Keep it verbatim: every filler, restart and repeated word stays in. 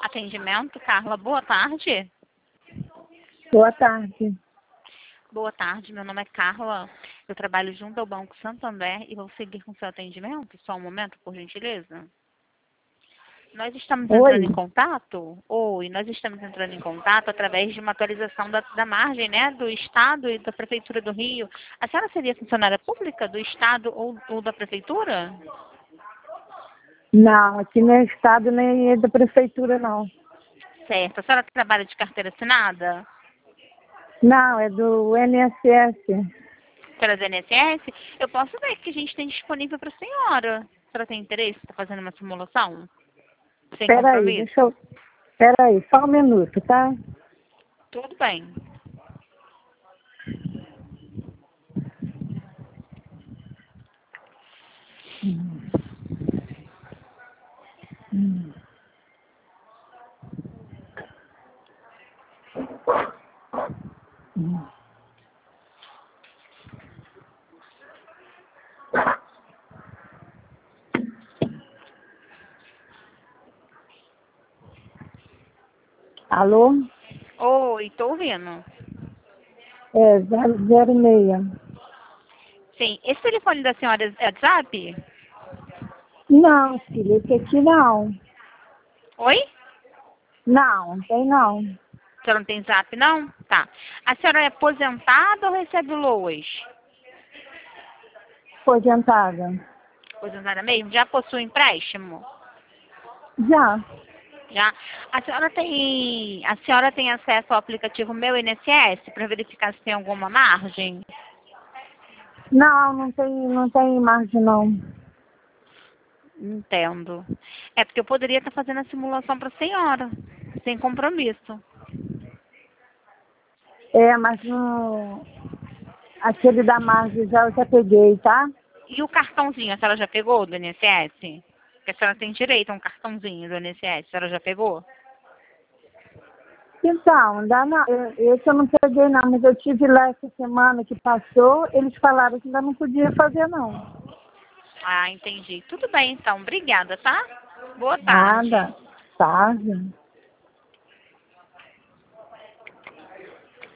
Atendimento, Carla, boa tarde. Boa tarde. Boa tarde, meu nome é Carla. Eu trabalho junto ao Banco Santander e vou seguir com seu atendimento. Só um momento, por gentileza. Nós estamos entrando Oi. em contato, oi, nós estamos entrando em contato através de uma atualização da, da margem, né, do Estado e da Prefeitura do Rio. A senhora seria funcionária pública do Estado ou, ou da Prefeitura? Não, aqui não é estado nem é da prefeitura, não. Certo. A senhora trabalha de carteira assinada? Não, é do I N S S. Pelas I N S S? Eu posso ver que a gente tem disponível para a senhora. A senhora tem interesse? Está fazendo uma simulação? Sem Espera aí, compromisso? deixa eu... Espera aí, só um minuto, tá? Tudo bem. Hum. Hum. Hum. Alô? Oi, estou ouvindo. É, zero zero seis. Sim. Esse telefone da senhora é WhatsApp? Não, filha, esse aqui não. Oi? Não, não tem não. A senhora não tem Zap, não? Tá. A senhora é aposentada ou recebe L O A S? Aposentada. Aposentada mesmo? Já possui empréstimo? Já. Já. A senhora tem, a senhora tem acesso ao aplicativo Meu I N S S para verificar se tem alguma margem? Não, não tem, não tem margem, não. Entendo. É porque eu poderia estar fazendo a simulação para a senhora, sem compromisso. É, mas não... Aquele da margem já eu já peguei, tá? E o cartãozinho, a senhora já pegou do I N S S? Porque a senhora tem direito a um cartãozinho do I N S S, a senhora já pegou? Então, ainda não, eu- esse eu não peguei não, mas eu tive lá essa semana que passou, eles falaram que ainda não podia fazer não. Ah, entendi. Tudo bem, então. Obrigada, tá? Boa tarde. Nada, tarde.